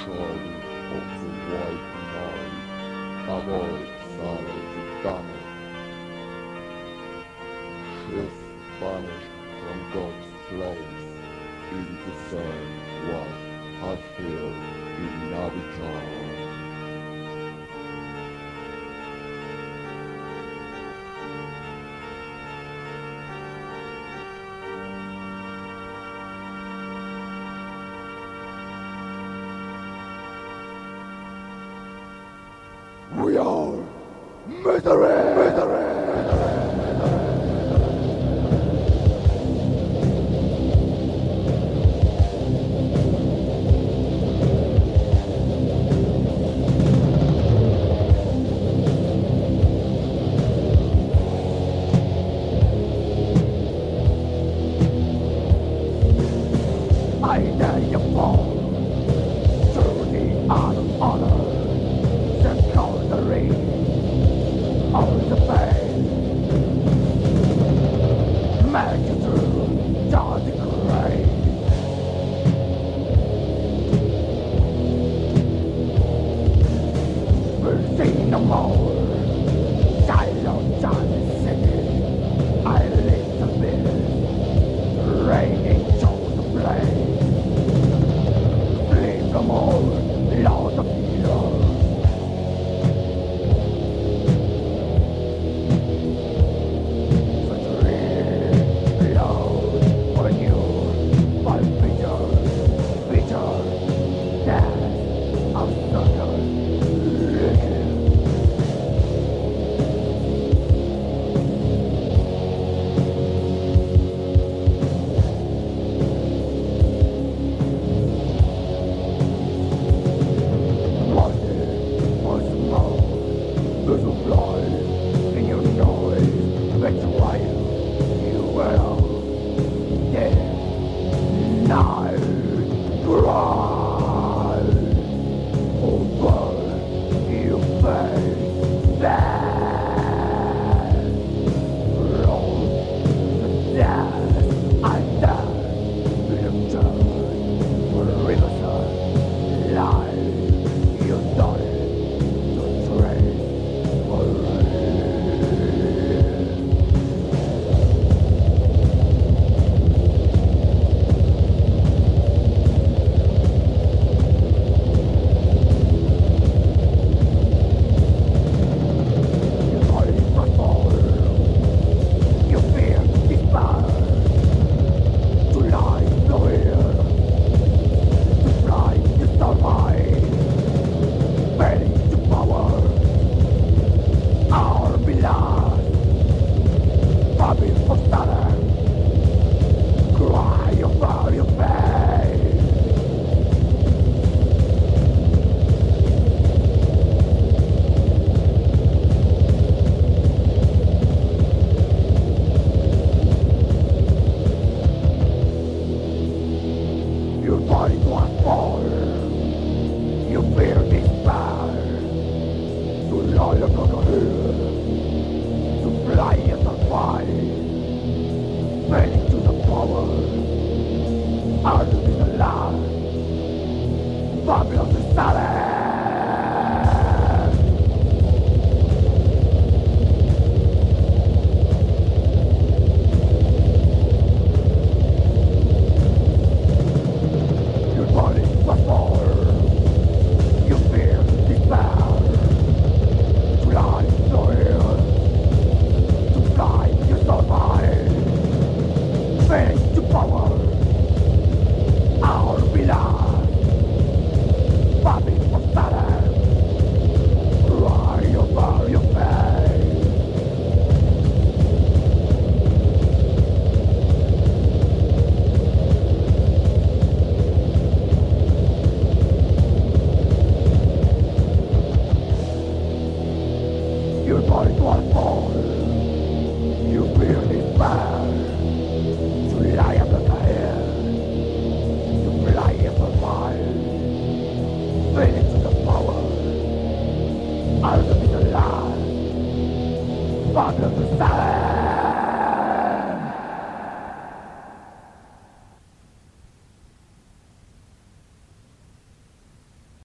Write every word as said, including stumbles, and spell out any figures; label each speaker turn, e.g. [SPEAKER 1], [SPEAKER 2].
[SPEAKER 1] shadow of the white night, avoid silence and damage. Shift vanished from God's place into sun what has here in Abidjan. We are misery! Misery! I dare you fall to the honor. Of the pain, make it through dark grave. We'll see no more. Silent and singing, I live the bill. Raining shows the flame. Leave them all, lost of fear. Your body was fall. You fear despair. To lie upon the hill. To fly at the fire. Failing to the power. Out of the land. Babylon the silence. Your body was fall. You fear despair. To lie up the hair. To fly up the fire. Fade into the power. Out of the land. Part of the silence.